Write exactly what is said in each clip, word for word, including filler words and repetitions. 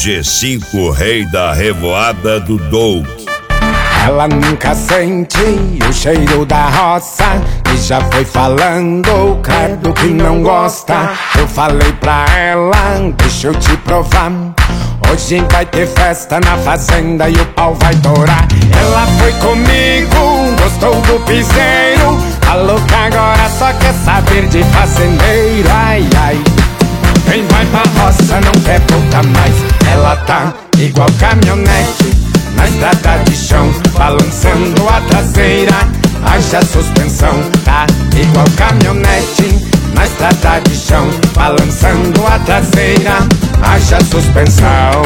G cinco, rei da revoada do Doug. Ela nunca sente o cheiro da roça e já foi falando, credo que não gosta. Eu falei pra ela, deixa eu te provar, hoje vai ter festa na fazenda e o pau vai torar. Ela foi comigo, gostou do piseiro, falou que agora só quer saber de fazendeiro. Ai, ai, quem vai pra roça não quer voltar mais. Ela tá igual caminhonete na estrada de chão, balançando a traseira, haja suspensão. Tá igual caminhonete na estrada de chão, balançando a traseira, haja suspensão.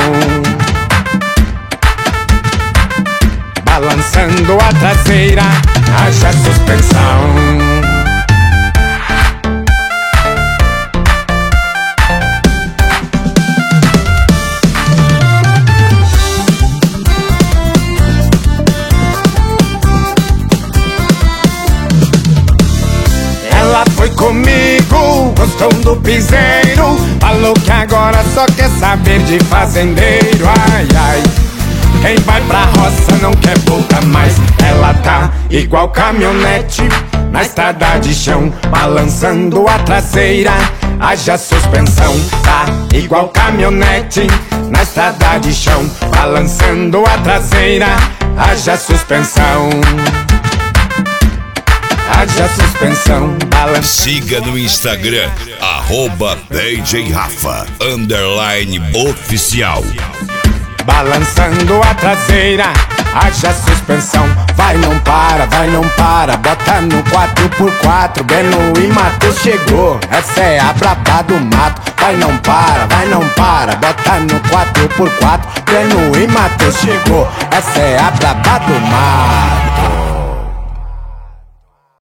Balançando a traseira, haja suspensão. Ela foi comigo, gostou do piseiro, falou que agora só quer saber de fazendeiro. Ai, ai, quem vai pra roça não quer voltar mais. Ela tá igual caminhonete na estrada de chão, balançando a traseira, haja suspensão. Tá igual caminhonete na estrada de chão, balançando a traseira, haja suspensão. Haja suspensão, balança. Siga no Instagram, arroba D J Rafa, underline oficial. Balançando a traseira, haja suspensão. Vai, não para, vai, não para, bota no quatro por quatro. Beno e Matheus chegou, essa é a braba do mato. Vai, não para, vai, não para, bota no quatro por quatro. Beno e Matheus chegou, essa é a braba do mato.